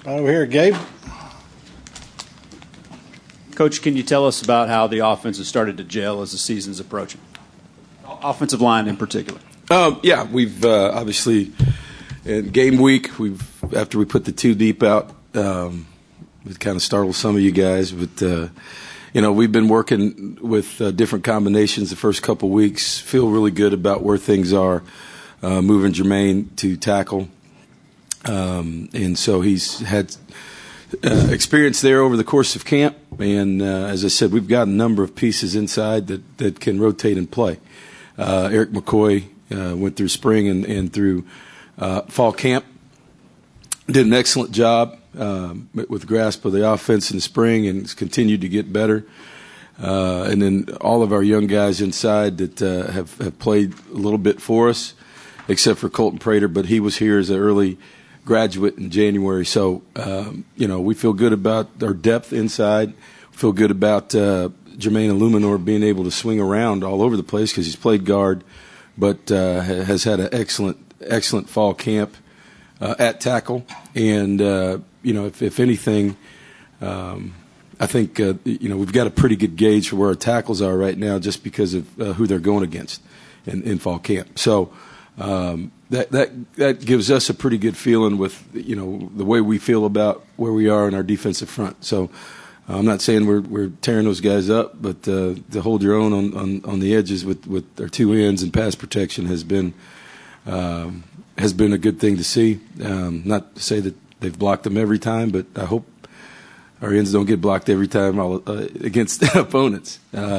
Right over here, Gabe. Coach, can you tell us about how the offense has started to gel as the season's approaching? Offensive line in particular. Yeah, we've obviously in game week, after we put the two deep out, it kind of startled some of you guys, but we've been working with different combinations the first couple weeks. Feel really good about where things are. Moving Jermaine to tackle, and so he's had experience there over the course of camp. And as I said, we've got a number of pieces inside that can rotate and play. Eric McCoy went through spring and through fall camp. Did an excellent job with grasp of the offense in the spring and has continued to get better. And then all of our young guys inside that have played a little bit for us, except for Colton Prater, but he was here as an early graduate in January. So, we feel good about our depth inside. We feel good about Jermaine Illuminor being able to swing around all over the place because he's played guard, but has had an excellent fall camp at tackle. And, if anything, I think, we've got a pretty good gauge for where our tackles are right now just because of who they're going against in fall camp. So that gives us a pretty good feeling with, the way we feel about where we are in our defensive front. So I'm not saying we're tearing those guys up, but to hold your own on the edges with our two ends and pass protection has been a good thing to see. Not to say that they've blocked them every time, but I hope our ends don't get blocked every time against opponents.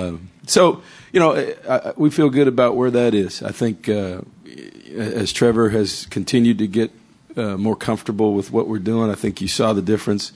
We feel good about where that is. I think as Trevor has continued to get more comfortable with what we're doing, I think you saw the difference.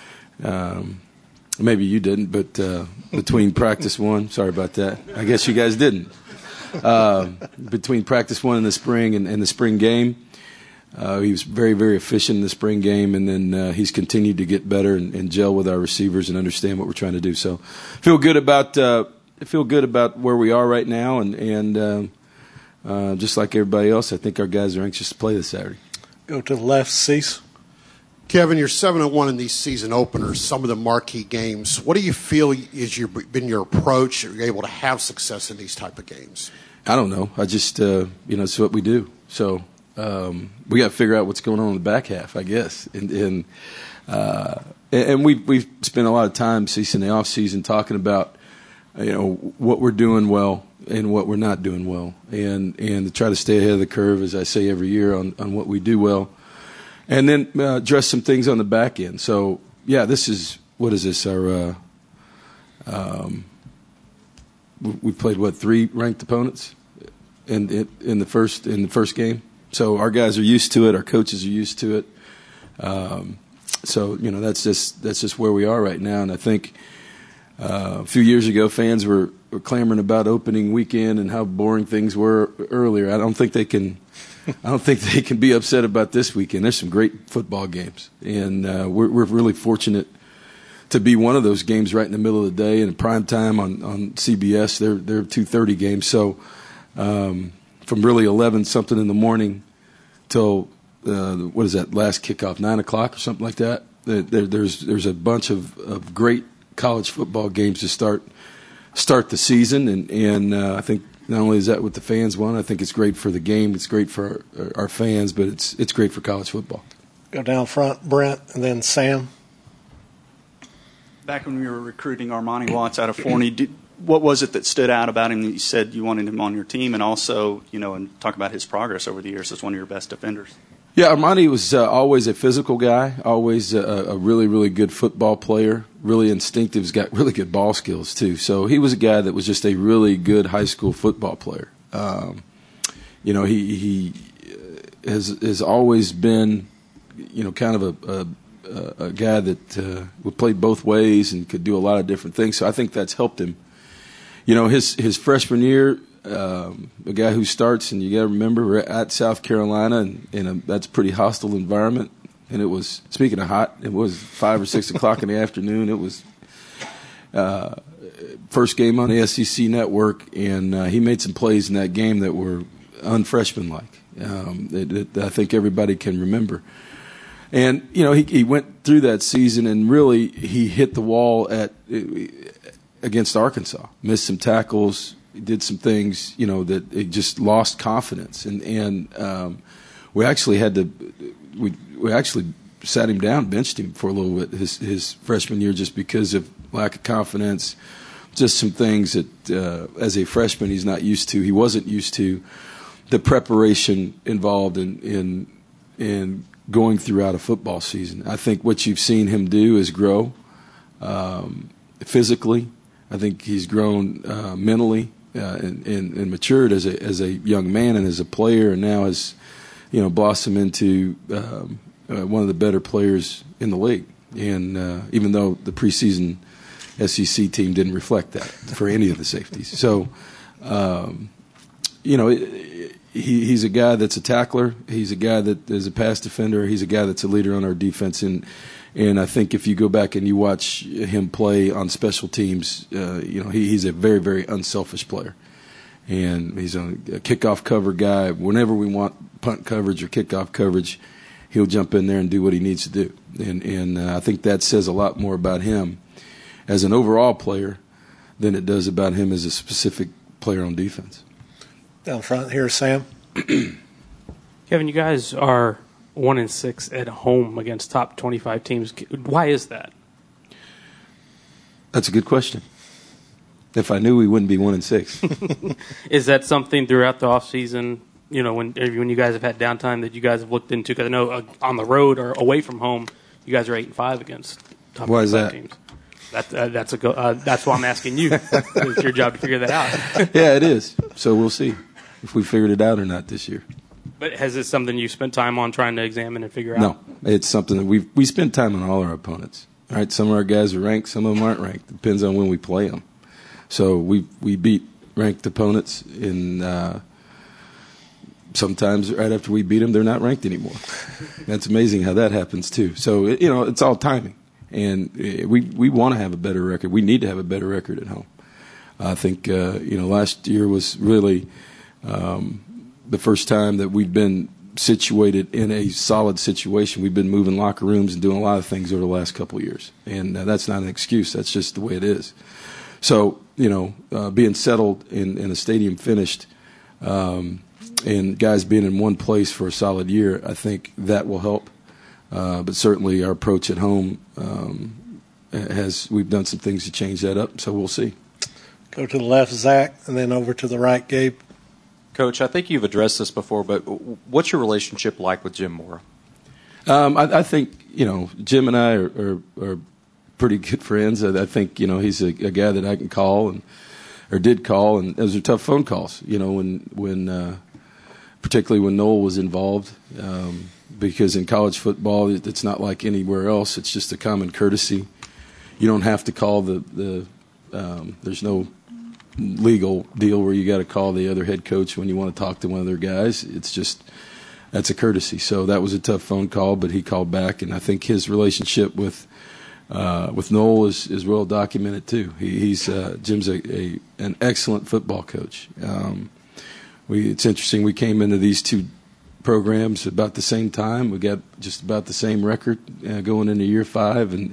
Maybe you didn't, but between practice one, sorry about that. I guess you guys didn't. Between practice one in the spring and the spring game, he was very, very efficient in the spring game, and then he's continued to get better and gel with our receivers and understand what we're trying to do. So, feel good about where we are right now, and just like everybody else, I think our guys are anxious to play this Saturday. Go to the left, Cease. Kevin, you're 7-1 in these season openers, some of the marquee games. What do you feel is been your approach? Are you able to have success in these type of games? I don't know. I just, it's what we do. So we got to figure out what's going on in the back half, I guess. And we've spent a lot of time, Cease, in the off season talking about, what we're doing well and what we're not doing well, and to try to stay ahead of the curve, as I say every year, on what we do well. And then address some things on the back end. So, yeah, what is this? Our we played 3 ranked opponents in the first game. So our guys are used to it. Our coaches are used to it. That's just where we are right now. And I think a few years ago, fans were clamoring about opening weekend and how boring things were earlier. I don't think they can be upset about this weekend. There's some great football games, and we're really fortunate to be one of those games right in the middle of the day in prime time on CBS. They're 2:30 games, so from really 11-something in the morning till last kickoff, 9 o'clock or something like that. There's a bunch of great college football games to start the season, and I think. Not only is that what the fans want, I think it's great for the game, it's great for our fans, but it's great for college football. Go down front, Brent, and then Sam. Back when we were recruiting Armani Watts out of Forney, what was it that stood out about him that you said you wanted him on your team, and also, and talk about his progress over the years as one of your best defenders? Yeah, Armani was always a physical guy, always a really, really good football player, really instinctive. He's got really good ball skills, too. So he was a guy that was just a really good high school football player. He has always been, kind of a guy that would play both ways and could do a lot of different things. So I think that's helped him. His freshman year, a guy who starts, and you got to remember, we're at South Carolina, and that's a pretty hostile environment. And it was, speaking of hot, it was 5 or 6 o'clock in the afternoon. It was first game on the SEC network, and he made some plays in that game that were unfreshman-like that I think everybody can remember. And, he went through that season and really he hit the wall against Arkansas. Missed some tackles, did some things, that it just lost confidence. And we actually we actually sat him down, benched him for a little bit his freshman year just because of lack of confidence, just some things that as a freshman he's not used to. He wasn't used to the preparation involved in going throughout a football season. I think what you've seen him do is grow physically. I think he's grown mentally and matured as a young man and as a player, and now has blossomed into one of the better players in the league. And even though the preseason SEC team didn't reflect that for any of the safeties, so he's a guy that's a tackler. He's a guy that is a pass defender. He's a guy that's a leader on our defense. And I think if you go back and you watch him play on special teams, he's a very, very unselfish player. And he's a kickoff cover guy. Whenever we want punt coverage or kickoff coverage, he'll jump in there and do what he needs to do. And I think that says a lot more about him as an overall player than it does about him as a specific player on defense. Down front here, Sam. Kevin, you guys are 1-6 at home against top 25 teams. Why is that? That's a good question. If I knew, we wouldn't be 1-6. Is that something throughout the off season? When you guys have had downtime that you guys have looked into? Because I know on the road or away from home, you guys are 8-5 against top 25 teams. That's why I'm asking you. It's your job to figure that out. Yeah, it is. So we'll see if we figured it out or not this year. But has it something you spent time on trying to examine and figure out? No, it's something that we spend time on all our opponents. All right, some of our guys are ranked, some of them aren't ranked. Depends on when we play them. So we beat ranked opponents, and sometimes right after we beat them, they're not ranked anymore. That's amazing how that happens too. So it's all timing, and we want to have a better record. We need to have a better record at home. I think last year was really the first time that we've been situated in a solid situation. We've been moving locker rooms and doing a lot of things over the last couple of years, and that's not an excuse. That's just the way it is. So being settled in a stadium finished, and guys being in one place for a solid year, I think that will help. But certainly our approach at home we've done some things to change that up. So we'll see. Go to the left, Zach, and then over to the right, Gabe. Coach, I think you've addressed this before, but what's your relationship like with Jim Mora? I think Jim and I are pretty good friends. I think he's a guy that I can call or did call, and those are tough phone calls. When particularly when Noel was involved, because in college football it's not like anywhere else. It's just a common courtesy. You don't have to call there's no legal deal where you got to call the other head coach when you want to talk to one of their guys. It's just that's a courtesy. So that was a tough phone call, but he called back, and I think his relationship with Noel is well documented too. Jim's an excellent football coach. It's interesting. We came into these two programs about the same time. We got just about the same record going into year 5, and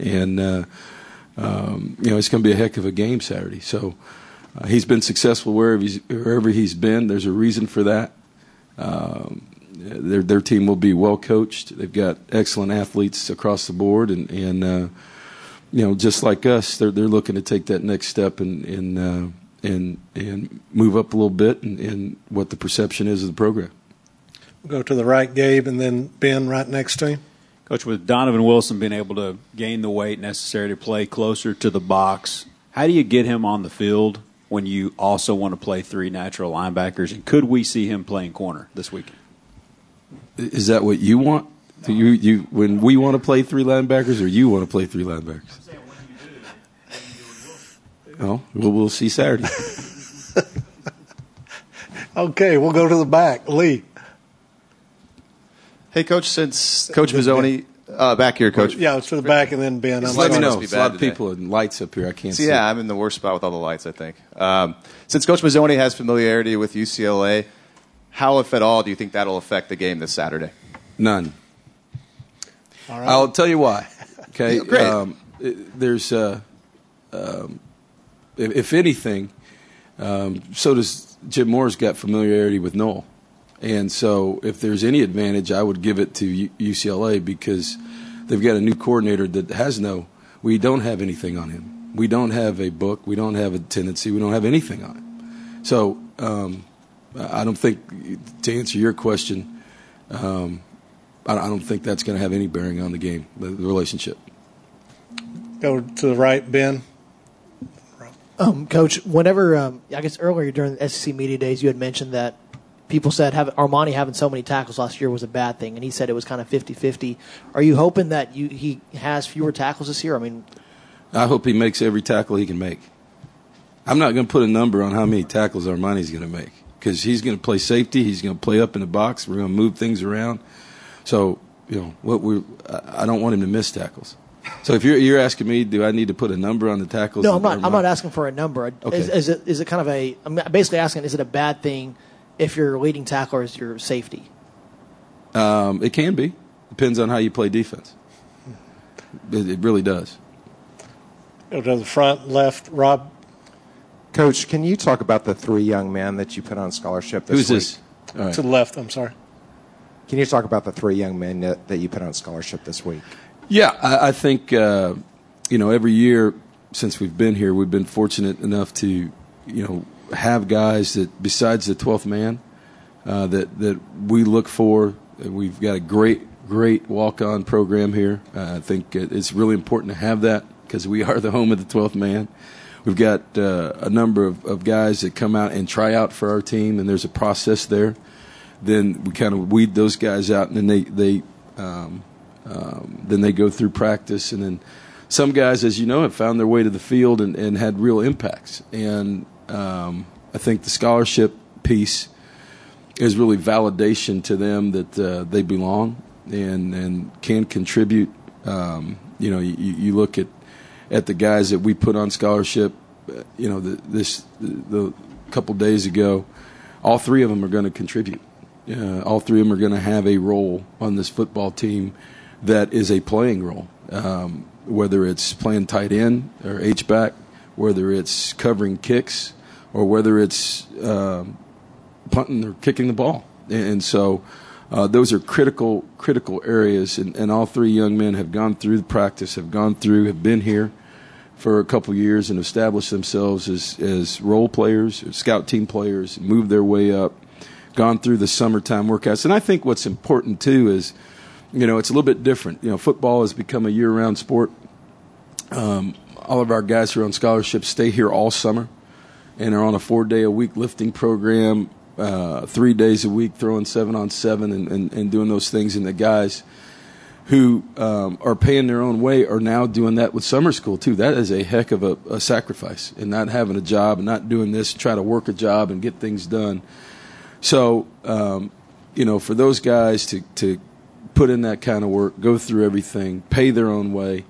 it's going to be a heck of a game Saturday. So. He's been successful wherever he's been. There's a reason for that. Their team will be well coached. They've got excellent athletes across the board, and just like us, they're looking to take that next step and move up a little bit in what the perception is of the program. We'll go to the right, Gabe, and then Ben right next to him. Coach, with Donovan Wilson being able to gain the weight necessary to play closer to the box, how do you get him on the field when you also want to play 3 natural linebackers? And could we see him playing corner this weekend? Is that what you want? You when we want to play 3 linebackers, or you want to play 3 linebackers? I'm saying, when you do it. Well, we'll see Saturday. Okay, we'll go to the back. Lee. Hey, Coach, since Coach Mazzoni back here, Coach. Yeah, it's to the back, and then Ben. Let me know. Be There's a lot of today. people and lights up here. I can't see. Yeah, I'm in the worst spot with all the lights, I think. Since Coach Mazzoni has familiarity with UCLA, how, if at all, do you think that'll affect the game this Saturday? None. All right. I'll tell you why. Okay, Yeah, great. There's if anything, so does Jim Moore's got familiarity with Noel, and so if there's any advantage, I would give it to UCLA because they've got a new coordinator that we don't have anything on him. We don't have a book. We don't have a tendency. We don't have anything on it. So I don't think, to answer your question, I don't think that's going to have any bearing on the game, the relationship. Go to the right, Ben. Coach, whenever, I guess earlier during the SEC Media Days, you had mentioned that people said Armani having so many tackles last year was a bad thing, and he said it was kind of 50-50. Are you hoping that he has fewer tackles this year? I mean, I hope he makes every tackle he can make. I'm not going to put a number on how many tackles Armani's going to make because he's going to play safety. He's going to play up in the box. We're going to move things around. So, I don't want him to miss tackles. So if you're asking me, do I need to put a number on the tackles? No, I'm not. I'm not asking for a number. Okay. Is it kind of a? I'm basically asking, is it a bad thing if your leading tackler is your safety? It can be. Depends on how you play defense. It really does. Go to the front, left, Rob. Coach, can you talk about the 3 young men that you put on scholarship this week? Who's this? All right. To the left, I'm sorry. Can you talk about the 3 young men that you put on scholarship this week? Yeah, I think, every year since we've been here, we've been fortunate enough to, have guys that, besides the 12th man, that we look for. We've got a great walk-on program here. I think it's really important to have that because we are the home of the 12th man. We've got a number of guys that come out and try out for our team, and there's a process there. Then we kind of weed those guys out, and then then they go through practice. And then some guys, as you know, have found their way to the field and had real impacts. And I think the scholarship piece is really validation to them that they belong and can contribute. You look at the guys that we put on scholarship, the couple days ago, all 3 of them are going to contribute. All 3 of them are going to have a role on this football team that is a playing role, whether it's playing tight end or H-back, whether it's covering kicks, or whether it's punting or kicking the ball. And so those are critical areas, and all 3 young men have gone through the practice, have been here for a couple years and established themselves as role players, scout team players, moved their way up, gone through the summertime workouts. And I think what's important, too, is, it's a little bit different. Football has become a year-round sport. All of our guys who are on scholarship stay here all summer and are on a 4-day-a-week lifting program, 3 days a week throwing 7-on-7 and doing those things. And the guys who are paying their own way are now doing that with summer school, too. That is a heck of a sacrifice, and not having a job and not doing this, try to work a job and get things done. So, for those guys to put in that kind of work, go through everything, pay their own way,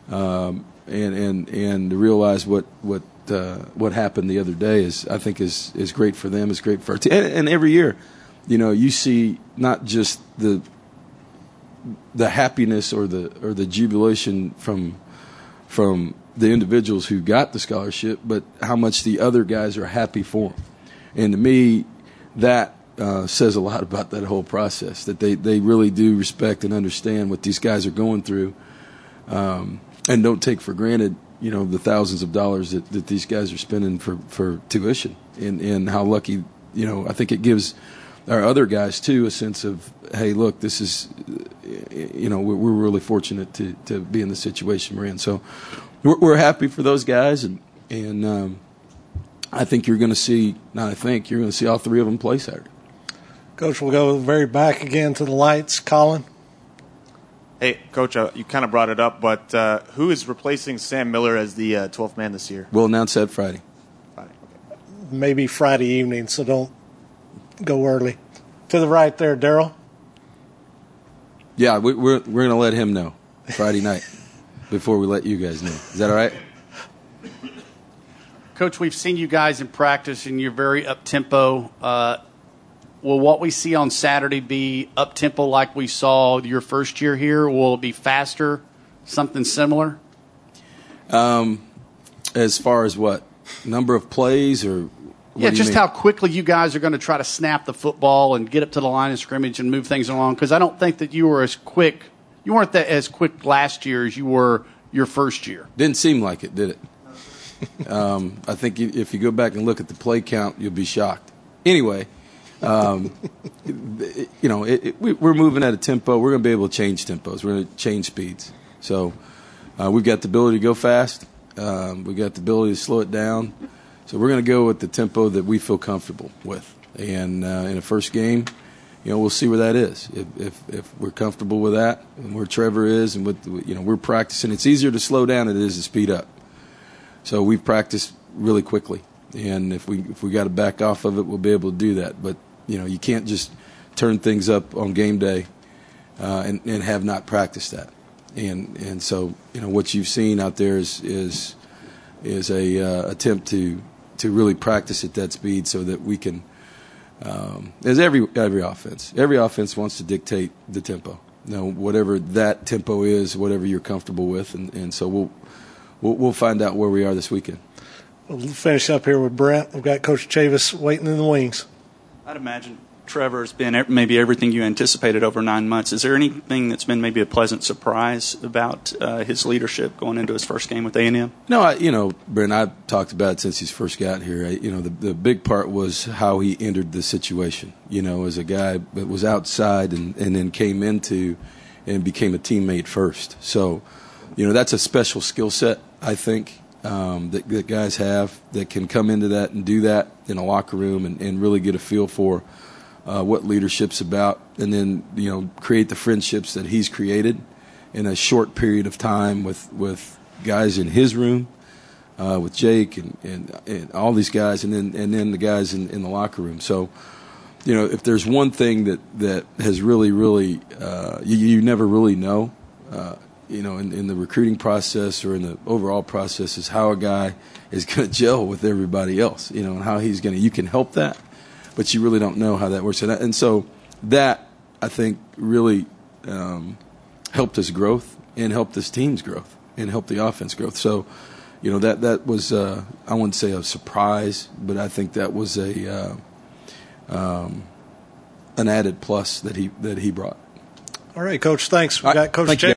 and realize what happened the other day I think is great for them, is great for our team. And every year, you see not just the happiness or the jubilation from the individuals who got the scholarship, but how much the other guys are happy for them. And to me, that says a lot about that whole process, that they really do respect and understand what these guys are going through, and don't take for granted, the thousands of dollars that these guys are spending for tuition, and how lucky, I think it gives our other guys, too, a sense of, hey, look, this is, we're really fortunate to be in the situation we're in. So we're happy for those guys, and I think you're going to see, you're going to see all 3 of them play Saturday. Coach, we'll go very back again to the lights. Colin? Hey, Coach, you kind of brought it up, but who is replacing Sam Miller as the 12th man this year? We'll announce that Friday. Okay. Maybe Friday evening, so don't go early. To the right there, Daryl? Yeah, we're going to let him know Friday night before we let you guys know. Is that all right? Coach, we've seen you guys in practice, and you're very up-tempo. will what we see on Saturday be up tempo like we saw your first year here? Will it be faster, something similar? As far as what? Number of plays or Yeah, just how quickly you guys are going to try to snap the football and get up to the line of scrimmage and move things along. Because I don't think that you were as quick. You weren't as quick last year as you were your first year. Didn't seem like it, did it? I think if you go back and look at the play count, you'll be shocked. Anyway, we're moving at a tempo. We're going to be able to change tempos. We're going to change speeds. So we've got the ability to go fast. We've got the ability to slow it down. So we're going to go with the tempo that we feel comfortable with. And in the first game, we'll see where that is. If we're comfortable with that, and where Trevor is, and we're practicing. It's easier to slow down than it is to speed up. So we've practiced really quickly, and if we got to back off of it, we'll be able to do that. But you can't just turn things up on game day and have not practiced that. And so what you've seen out there is a attempt to really practice at that speed so that we can. As every offense wants to dictate the tempo. Whatever that tempo is, whatever you're comfortable with, and so we'll find out where we are this weekend. We'll finish up here with Brent. We've got Coach Chavis waiting in the wings. I'd imagine Trevor's been maybe everything you anticipated over 9 months. Is there anything that's been maybe a pleasant surprise about his leadership going into his first game with A&M? No, Brent, I've talked about it since he's first got here. The big part was how he entered the situation. As a guy that was outside and then came into and became a teammate first. So, that's a special skill set, I think, that guys have that can come into that and do that in a locker room and really get a feel for what leadership's about, and then create the friendships that he's created in a short period of time with guys in his room, with Jake and all these guys, and then the guys in the locker room. So, if there's one thing that has really you never really know, in the recruiting process or in the overall process, is how a guy is going to gel with everybody else, and how he's going to. You can help that, but you really don't know how that works. And so that, I think, really helped his growth and helped this team's growth and helped the offense growth. So, that was, I wouldn't say a surprise, but I think that was an added plus that he brought. All right, Coach, thanks. We've got Coach Chavis.